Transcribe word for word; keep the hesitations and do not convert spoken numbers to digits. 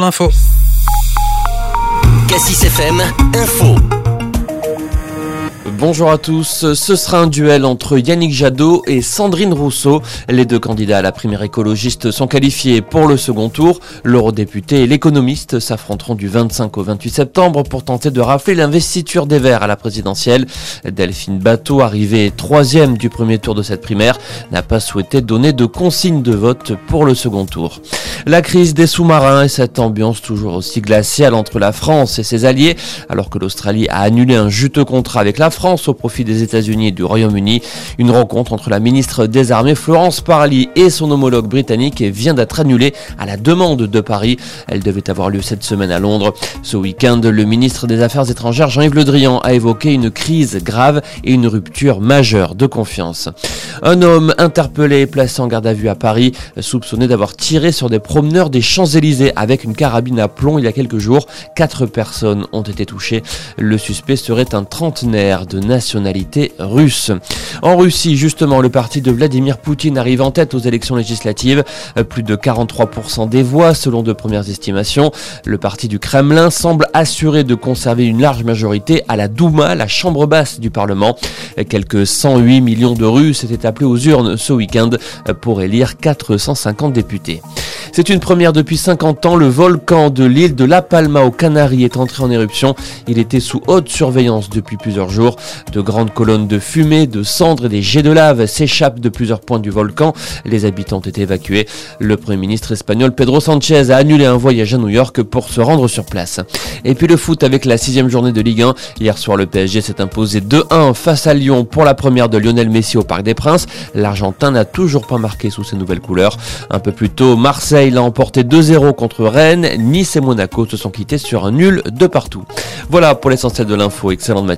l'info. Cassis F M Info. Bonjour à tous, ce sera un duel entre Yannick Jadot et Sandrine Rousseau. Les deux candidats à la primaire écologiste sont qualifiés pour le second tour. L'eurodéputé et l'économiste s'affronteront du vingt-cinq au vingt-huit septembre pour tenter de rafler l'investiture des Verts à la présidentielle. Delphine Batho, arrivée troisième du premier tour de cette primaire, n'a pas souhaité donner de consigne de vote pour le second tour. La crise des sous-marins et cette ambiance toujours aussi glaciale entre la France et ses alliés, alors que l'Australie a annulé un juteux contrat avec la France au profit des États-Unis et du Royaume-Uni. Une rencontre entre la ministre des Armées Florence Parly et son homologue britannique vient d'être annulée à la demande de Paris. Elle devait avoir lieu cette semaine à Londres. Ce week-end, le ministre des Affaires étrangères Jean-Yves Le Drian a évoqué une crise grave et une rupture majeure de confiance. Un homme interpellé et placé en garde à vue à Paris, soupçonné d'avoir tiré sur des promeneurs des Champs-Élysées avec une carabine à plomb il y a quelques jours. Quatre personnes ont été touchées. Le suspect serait un trentenaire de nationalité russe. En Russie, justement, le parti de Vladimir Poutine arrive en tête aux élections législatives. Plus de quarante-trois pour cent des voix, selon de premières estimations. Le parti du Kremlin semble assuré de conserver une large majorité à la Douma, la chambre basse du Parlement. Quelques cent huit millions de Russes étaient appelés aux urnes ce week-end pour élire quatre cent cinquante députés. C'est une première depuis cinquante ans. Le volcan de l'île de La Palma aux Canaries est entré en éruption. Il était sous haute surveillance depuis plusieurs jours. De grandes colonnes de fumée, de cendres et des jets de lave s'échappent de plusieurs points du volcan. Les habitants ont été évacués. Le Premier ministre espagnol Pedro Sánchez a annulé un voyage à New York pour se rendre sur place. Et puis le foot avec la sixième journée de Ligue un. Hier soir, le P S G s'est imposé deux un face à Lyon pour la première de Lionel Messi au Parc des Princes. L'Argentin n'a toujours pas marqué sous ses nouvelles couleurs. Un peu plus tôt, Marseille l'a emporté deux zéro contre Rennes. Nice et Monaco se sont quittés sur un nul de partout. Voilà pour l'essentiel de l'info. Excellente matinée.